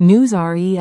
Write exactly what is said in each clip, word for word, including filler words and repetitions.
News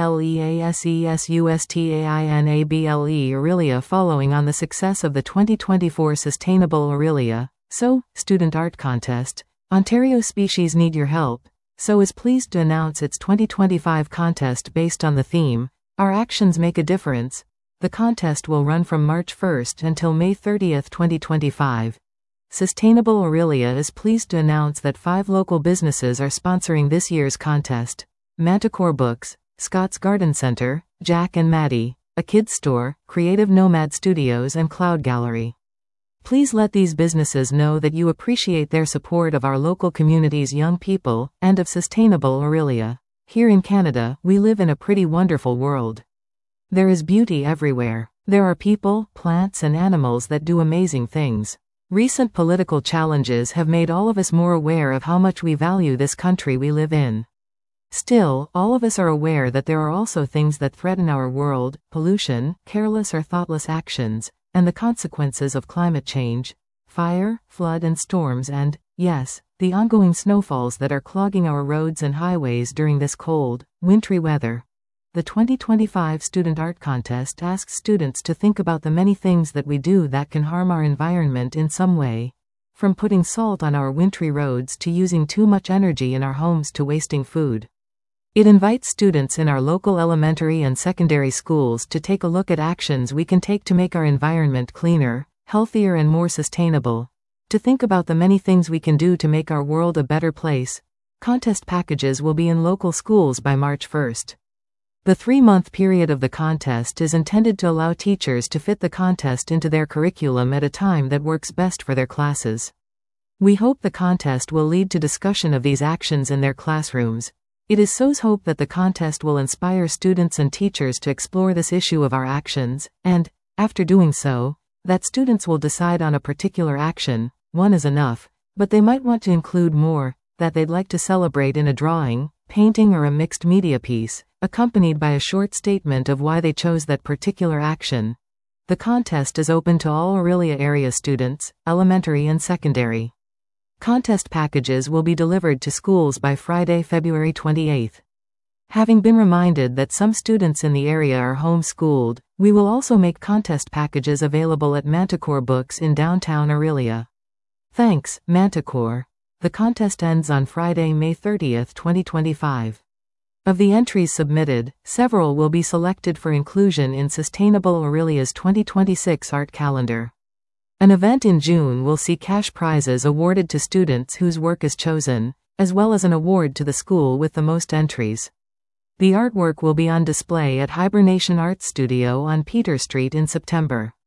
RELEASESUSTAINABLE Aurelia following on the success of the twenty twenty-four Sustainable Aurelia, So, Student Art Contest, Ontario Species Need Your Help, So is pleased to announce its twenty twenty-five contest based on the theme, Our Actions Make a Difference. The contest will run from March first until May thirtieth, twenty twenty-five. Sustainable Aurelia is pleased to announce that five local businesses are sponsoring this year's contest. Manticore Books, Scott's Garden Center, Jack and Maddie, A Kids Store, Creative Nomad Studios and Cloud Gallery. Please let these businesses know that you appreciate their support of our local community's young people, and of Sustainable Aurelia. Here in Canada, we live in a pretty wonderful world. There is beauty everywhere. There are people, plants and animals that do amazing things. Recent political challenges have made all of us more aware of how much we value this country we live in. Still, all of us are aware that there are also things that threaten our world: pollution, careless or thoughtless actions, and the consequences of climate change, fire, flood and storms and, yes, the ongoing snowfalls that are clogging our roads and highways during this cold, wintry weather. The twenty twenty-five Student Art Contest asks students to think about the many things that we do that can harm our environment in some way. From putting salt on our wintry roads to using too much energy in our homes to wasting food. It invites students in our local elementary and secondary schools to take a look at actions we can take to make our environment cleaner, healthier and more sustainable. To think about the many things we can do to make our world a better place. Contest packages will be in local schools by March first. The three-month period of the contest is intended to allow teachers to fit the contest into their curriculum at a time that works best for their classes. We hope the contest will lead to discussion of these actions in their classrooms. It is S O's hope that the contest will inspire students and teachers to explore this issue of our actions, and, after doing so, that students will decide on a particular action. One is enough, but they might want to include more, that they'd like to celebrate in a drawing, painting or a mixed media piece, accompanied by a short statement of why they chose that particular action. The contest is open to all Aurelia area students, elementary and secondary. Contest packages will be delivered to schools by Friday, February twenty-eighth. Having been reminded that some students in the area are homeschooled, we will also make contest packages available at Manticore Books in downtown Aurelia. Thanks, Manticore. The contest ends on Friday, May thirtieth, twenty twenty-five. Of the entries submitted, several will be selected for inclusion in Sustainable Aurelia's twenty twenty-six art calendar. An event in June will see cash prizes awarded to students whose work is chosen, as well as an award to the school with the most entries. The artwork will be on display at Hibernation Art Studio on Peter Street in September.